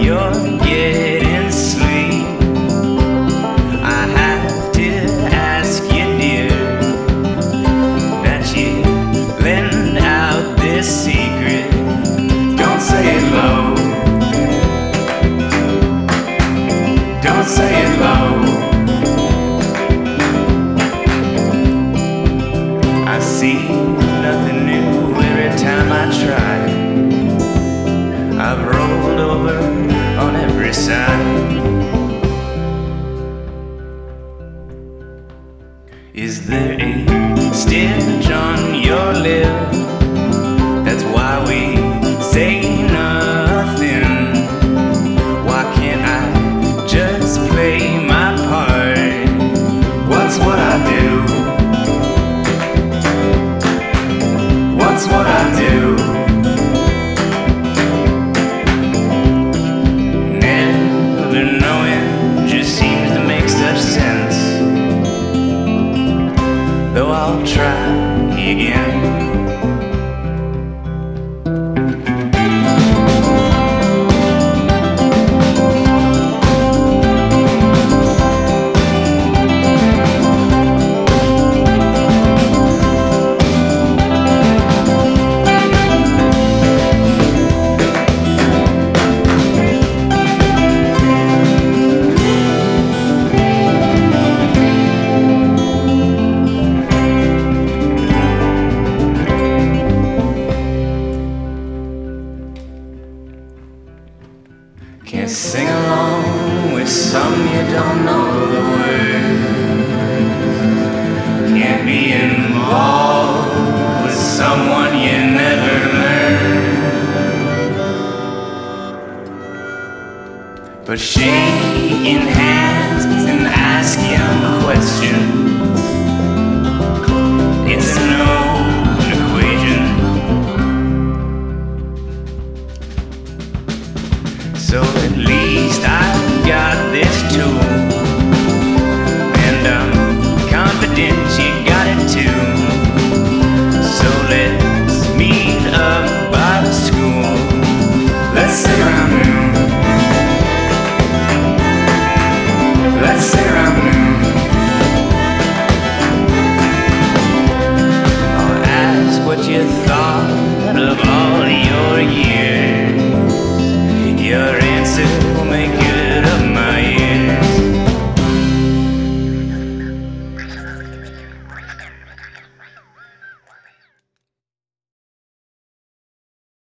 you're getting sleep. I have to ask you, dear, that you lend out this secret. Don't say it low. Don't say it low. I see nothing new every time I try. I've rolled over on every side. Is there a stitch on your lip? That's why we say nothing. Why can't I just play my part? What's what I do? What's what I do? Never knowing just seems to make such sense. Though I'll try again. Can't sing along with some you don't know the words. Can't be involved with someone you never learned. But shaking hands and asking questions, it's a known equation. So at least I've got this tool, and I'm confident